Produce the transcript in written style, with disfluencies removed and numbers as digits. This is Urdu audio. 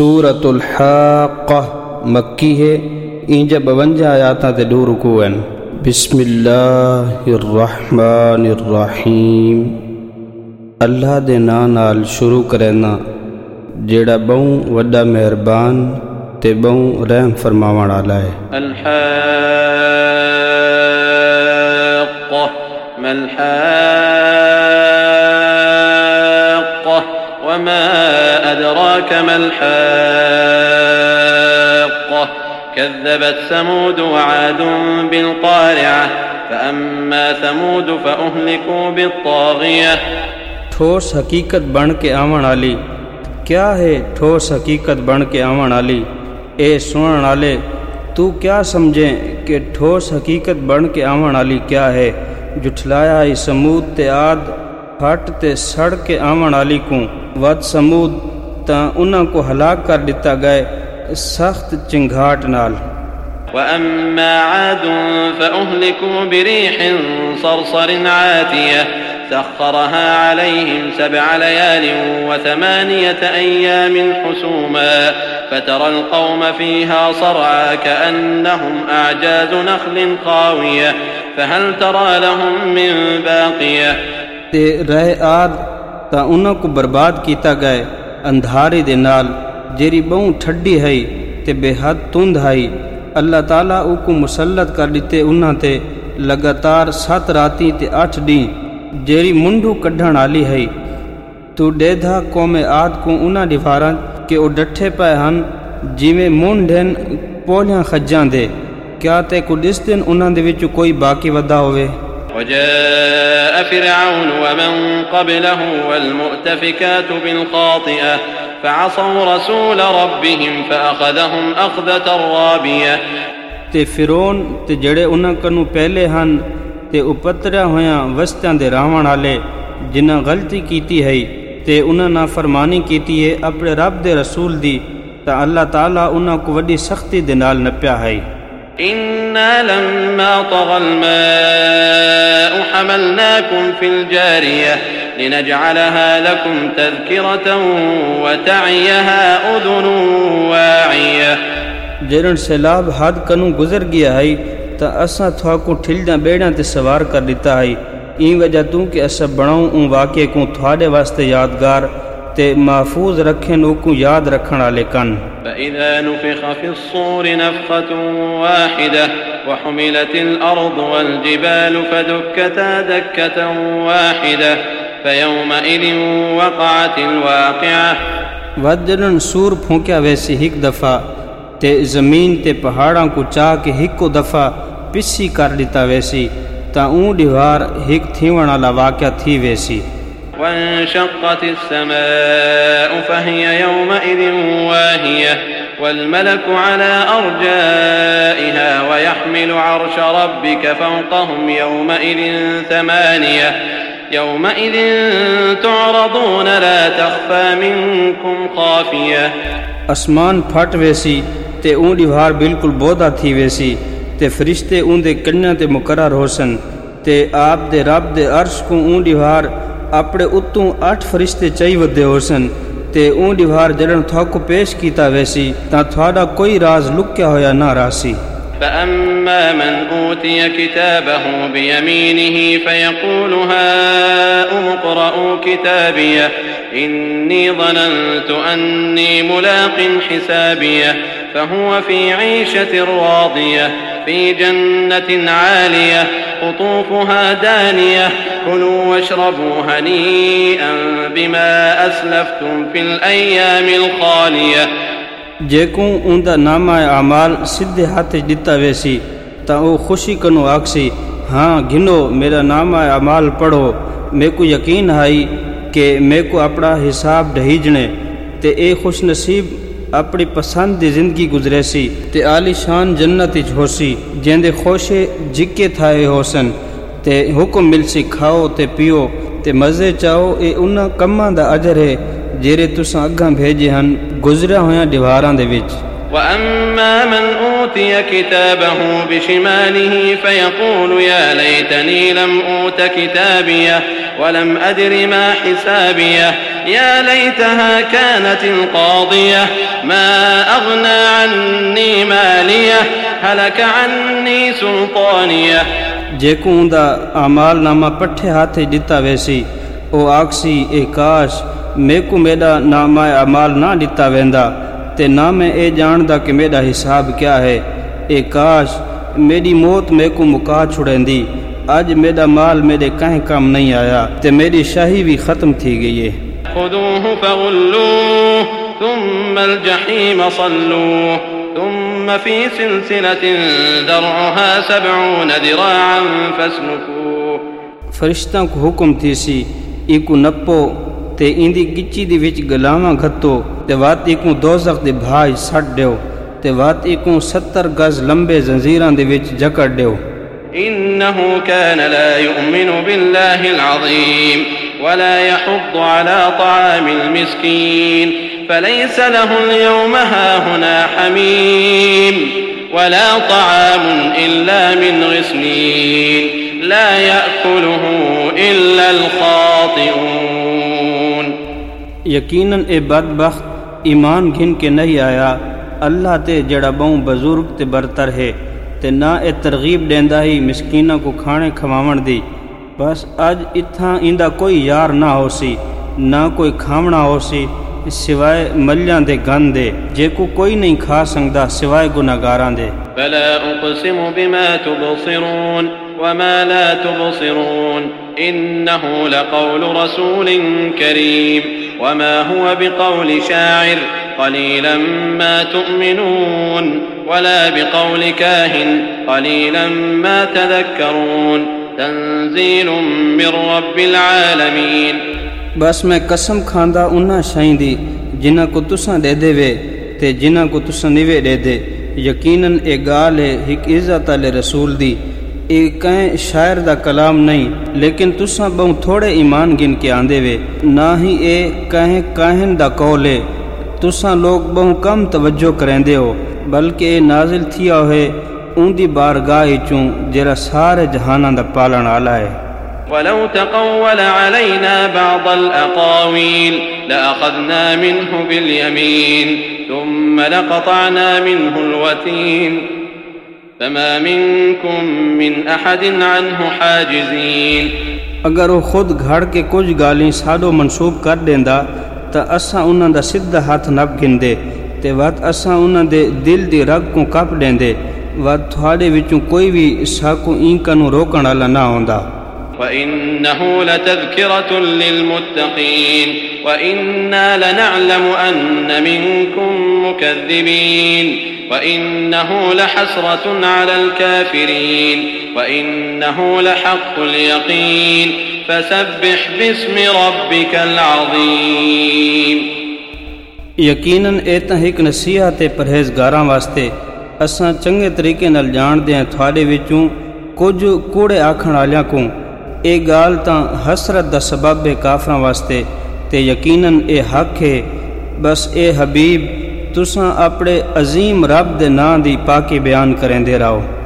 سورۃ الحاقہ مکی ہے، اینجا 52 آیاتاں تے 2 رکوع ہیں۔ بسم اللہ الرحمن الرحیم، اللہ دے ناں نال شروع کرینا جیڑا بہوں وڈا مہربان تے بہوں رحم فرماون والا ہے۔ الحاقہ ما الحاقہ وما أدراك ما الحاقة كذبت ثمود وعاد بالقارعة فأما ثمود فأهلكوا بالطاغية۔ ٹھوس حقیقت بن کے آون والی کیا ہے؟ ٹھوس حقیقت بن کے آون والی اے سنن والے تو کیا سمجھیں کہ ٹھوس حقیقت بن کے آون والی کیا ہے؟ جھٹلایا ہی سمود تے عاد پھٹ تے سڑ کے آون والی کو ود سمود تا انہاں کو ہلاک کر دیتا گئے سخت چنگھاٹ نال۔ وَأَمَّا عَادٌ فَأُهْلِكُوا بِرِيحٍ صَرْصَرٍ عَاتِيَةٍ سَخَّرَهَا عَلَيْهِمْ 7 لَيَالٍ و8 أَيَّامٍ حُسُومًا فَتَرَى الْقَوْمَ فِيهَا صَرْعَىٰ كَأَنَّهُمْ أَعْجَازُ نَخْلٍ خَاوِيَةٍ فَهَلْ تَرَىٰ لَهُم مِّن بَاقِيَةٍ۔ تے رہ عاد تا انہاں کو برباد کیتا گئے اندھارے دے نال جیری بہوں ٹھڈی ہے تے بے حد تند ہے۔ اللہ تعالیٰ او کو مسلط کر دیتے انہاں تے لگاتار 7 راتیں تے 8 دن جیری منڈو کڈھن والی ہے۔ تو ڈیدھا قوم عاد کو انہاں ڈھفاراں کہ او ڈٹھے پئے ہن جویں مونڈھن پولیاں خجاں دے، کیا تے کو ڈس دن انہاں دے وچ کوئی باقی ودا ہوئے۔ وجاء فرعون ومن قبله والمؤتفكات بالخاطئة فعصوا رسول ربهم فأخذهم أخذة رابية۔ تے فرعون تے جڑے انہاں کنوں پہلے ہن تے اپتریا ہویاں وستیاں دے راون والے جنہاں غلطی کیتی ہے تے انہاں نافرمانی کیتی ہے اپنے رب دے رسول دی، تا اللہ تعالیٰ انہاں کو وڈی سختی دے نال نپیا ہے۔ إنا لما طغى الماء حملناكم في الجارية لنجعلها لكم تذكرة وتعيها أذن واعية۔ جرن سیلاب حد کنوں گزر گیا ہے تا اساں تھوا کو ٹھلدیاں بیڑیاں تے سوار کر دیتا ہے، این وجہ تو کہ اساں بناؤں ان واقعے کو تھوڑے واسطے یادگار تے محفوظ رکھیں نو کو یاد رکھن والے کن۔ فَإِذَا نُفِخَ فِي الصُّورِ نَفْخَةٌ وَاحِدَةٌ وَحُمِلَتِ الْأَرْضُ وَالْجِبَالُ فَدُكَّتَا دَكَّةً وَاحِدَةً فَيَوْمَئِذٍ وَقَعَتِ الْوَاقِعَةُ۔ وَجَّنَن سور پھونکیا ویسی ہک دفعہ تے زمین تے پہاڑاں کو چاہ کے ہکو دفعہ پسی کر دیتا ویسی تا اون ڈیوار ہک تھیون والا واقعہ تھی ویسی۔ وانشقت السماء فهي يومئذ واهية والملك على أرجائها ويحمل عرش ربك فوقهم يومئذ 8 يومئذ تعرضون لا تخفى منكم خافية۔ اسمان پھٹ ویسی تے اون دیوار بالکل بودا تھی ویسی تے فرشتے اون دے کنیاں تے مقرر ہوسن تے آپ دے رب دے عرش کو اون دیوار اپنے اتوں 8 فرشتے چاہی ودے ہوسن تے اون دیوار جڑن تھا کو پیش کیتا ویسی تا تھوڑا کوئی راز لکیا ہویا نہ راسی۔ فَأَمَّا مَنْ أُوتِيَ كِتَابَهُ بِيَمِينِهِ فَيَقُولُ هَاؤُمُ اقْرَءُوا كِتَابِيَهْ إِنِّي ظَنَنْتُ أَنِّي مُلَاقٍ حِسَابِيَهْ فَهُوَ فِي عِيشَةٍ رَاضِيَةٍ فِي جَنَّةٍ عَالِيَةٍ قُطُوفُهَا دَانِيَةٌ كُلُوا وَاشْرَبُوا هَنِيئًا بِمَا أَسْلَفْتُمْ فِي الْأَيَّامِ الْخَالِيَةِ۔ جیکوں اوندا نامہ اعمال سدھے ہاتھ دتا ویسی تا او خوشی کنو آکسی ہاں گھنو میرا نامہ اعمال پڑھو، میں کو یقین ہے کہ میں کو اپنا حساب ڈھیجنے تے اے خوش نصیب اپنی پسند دی زندگی گزرے سی تے عالی شان جنت وچ ہوسی جیندے خوشے جکے تھائے ہوسن تے حکم ملسی کھاؤ تے پیو تے مزے چاہو، اے انہاں کماں دا اجر ہے جیرے تساں اگاں بھیجے ہن گزریا ہویاں دیواراں دے وچ۔ وأما من أوتي كتابه بشماله فيقول يا ليتني لم أوت كتابيه ولم أدر ما حسابيه يا ليتها كانت القاضية ما أغنى عني ماليه هلك عني سلطانيه جيڪو اوندا اعمال نامہ پٹھے ہاتھے ڏتا ویسی او آکسی اے کاش میکو میڈا نامہ اعمال نہ ڏتا ویندا تے نہ میں اے جاندا کہ میرا حساب کیا ہے اے کاش میری موت میکو مکا چھڑیندی اج میرا مال میرے کہیں کام نہیں آیا تے میری شاہی بھی ختم تھی گئی ہے خذوه فغلوه ثم الجحيم صلوه ثم في سلسلة ذرعها 70 ذراعا فاسلكوه فرشتاں کو حکم تھی سی ایکو نپو تے ایندی گچی دی وچ گلاواں گھتو تے وات ایکو دوزخ دے بھائی سٹ دیو تے وات ایکو 70 گز لمبے زنجیراں دے وچ جکڑ دیو إنه كان لا يؤمن بالله العظيم ولا يحض على طعام المسكين فليس له اليوم هاهنا حميم ولا طعام إلا من غسلين لا يأكله إلا الخاطئون یقیناً اے بدبخت ایمان گھن کے نہیں آیا اللہ تے جڑا بہوں بزرگ تے برتر ہے تے نہ اے ترغیب دیندا ہی مسکیناں کو کھانے کھواون دی بس اج اتھاں ایندا کوئی یار نہ ہو سی نہ کوئی کھاونا ہو سی سوائے ملیاں دے گند دے جے کو کوئی نہیں کھا سکدا سوائے گناہگاراں دے فلا اقسم بما تبصرون وما لا تبصرون انه لقول رسول كريم وما هو بقول شاعر قليلا ما تؤمنون ولا بقول كاهن قليلا ما تذكرون تنزيل من رب العالمين بس میں قسم کھاندا انہاں شائیں دی جنہاں کو تساں دے دے وے تے جنہاں کو تساں نیوے دے دے یقیناً اے گال ہے ایک عزت والے رسول دی اے کہیں شاعر دا کلام نہیں لیکن تساں بہوں تھوڑے ایمان گن کے آندے وے نہ ہی اے کہیں کاہن دا قول ہے تساں لوگ بہوں کم توجہ کریندے ہو بلکہ اے نازل تھیا ہوئے ان دی بارگاہ چوں جرا سارے جہاناں دا پالن والا ہے ولو تقول علينا بعض الأقاويل لأخذنا منه باليمين ثم لقطعنا منه الوتين فما منكم من أحد عنه حاجزين اگر وہ خود گھڑ کے کچھ گالیں ساڈو منسوب کر دیندا تا اساں انہاں دا سیدھا ہاتھ نپ گندے تے وات اساں انہاں دے دل دی رگ کو کپ دیندے وات تھوڑے وچوں کوئی بھی ساکو اینکاں نوں روکن والا نہ ہوندا وَإِنَّهُ لَتَذْكِرَةٌ لِّلْمُتَّقِينَ وَإِنَّا لَنَعْلَمُ أَنَّ مِنكُم مُّكَذِّبِينَ وَإِنَّهُ لَحَسْرَةٌ عَلَى الْكَافِرِينَ وَإِنَّهُ لَحَقُّ الْيَقِينِ فَسَبِّحْ بِاسْمِ رَبِّكَ الْعَظِيمِ یقیناً اے تاں ایک نصیحت ہے پرہیزگاراں واسطے اساں چنگے طریقے نال جاندے ہیں تھوڑے وچوں کچھ کوڑے آکھن والیاں کو اے گال تاں حسرت دا سبب ہے کافراں واسطے تے یقیناً اے حق ہے بس اے حبیب تساں اپنے عظیم رب دے نام دی پاکی بیان کریندے رہو